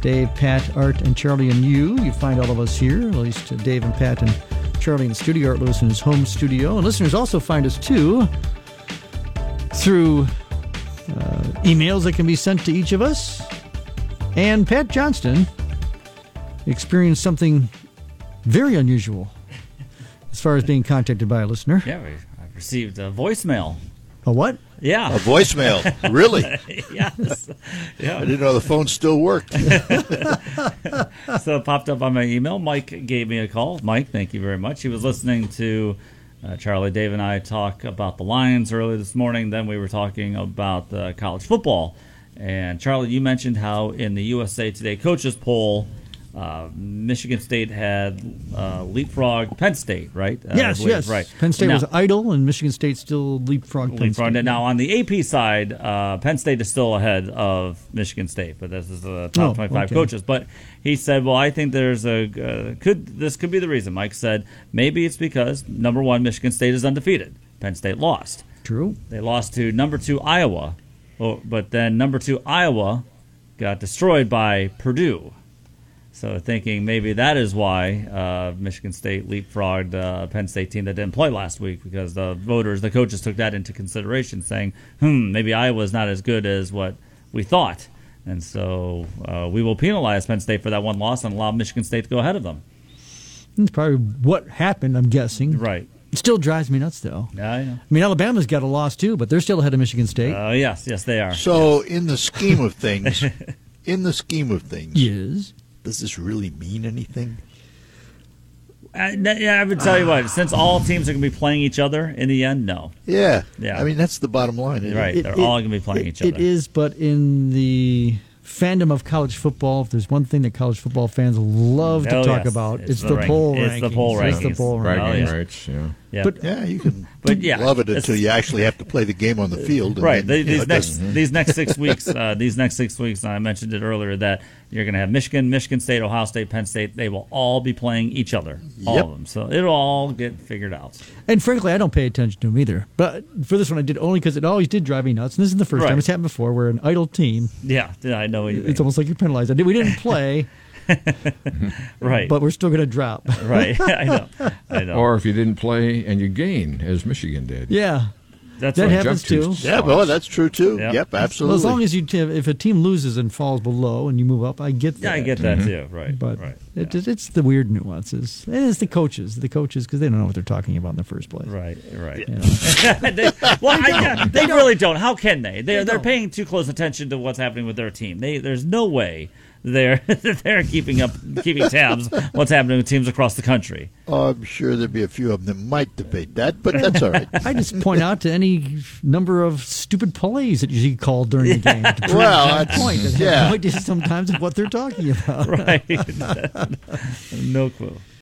Dave, Pat, Art, and Charlie, and you. You find all of us here, at least Dave and Pat and Charlie in the studio. Art Lewis in his home studio. And listeners also find us, too, through emails that can be sent to each of us. And Pat Johnston experienced something very unusual as far as being contacted by a listener. Yeah, I've received a voicemail. A what? Yeah. A voicemail. Really? Yes. Yeah. I didn't know the phone still worked. So it popped up on my email. Mike gave me a call. Mike, thank you very much. He was listening to Charlie, Dave, and I talk about the Lions early this morning. Then we were talking about college football. And Charlie, you mentioned how in the USA Today coaches poll, Michigan State had leapfrogged Penn State, right? Yes. Right. Penn State now, was idle, and Michigan State still leapfrogged Penn State. Now, on the AP side, Penn State is still ahead of Michigan State, but this is the top 25 coaches. But he said, well, I think there's this could be the reason. Mike said, maybe it's because, number one, Michigan State is undefeated. Penn State lost. True. They lost to number 2 Iowa, but then number 2 Iowa got destroyed by Purdue. So thinking maybe that is why Michigan State leapfrogged a Penn State team that didn't play last week, because the coaches took that into consideration, saying, maybe Iowa's not as good as what we thought. And so we will penalize Penn State for that one loss and allow Michigan State to go ahead of them. That's probably what happened, I'm guessing. Right. It still drives me nuts, though. Yeah, I know. I mean, Alabama's got a loss, too, but they're still ahead of Michigan State. Yes, they are. So in the scheme of things, Yes. Does this really mean anything? I would tell you what, since all teams are going to be playing each other in the end, no. Yeah. Yeah. I mean, that's the bottom line. Isn't Right. It? They're all going to be playing each other. It is, but in the fandom of college football, if there's one thing that college football fans love to talk about, it's the poll rankings. It's the poll rankings. It's the poll Bragging rankings. rights, yeah. Yeah. But You can yeah, love it until you actually have to play the game on the field. And right. then, These next 6 weeks, I mentioned it earlier, that you're going to have Michigan State, Ohio State, Penn State. They will all be playing each other, all of them. So it'll all get figured out. And frankly, I don't pay attention to them either. But for this one, I did only because it always did drive me nuts. And this is the first time it's happened before, where an idle team. Yeah, I know what you mean. It's almost like you're penalized. We didn't play. Right. But we're still going to drop. Right. I know. Or if you didn't play and you gain, as Michigan did. Yeah. That happens too. Yeah, well, that's true too. Yep, absolutely. Well, as long as if a team loses and falls below and you move up, I get that. Yeah, I get that too. Right. But right. It's the weird nuances. And it's the coaches because they don't know what they're talking about in the first place. Right. Yeah. They really don't. How can they? They're paying too close attention to what's happening with their team. There's no way they're keeping tabs what's happening with teams across the country. Oh, I'm sure there'd be a few of them that might debate that, but that's all right. I just point out to any number of stupid plays that you see called during the game. To prove that point. I have no idea sometimes of what they're talking about. Right. No clue.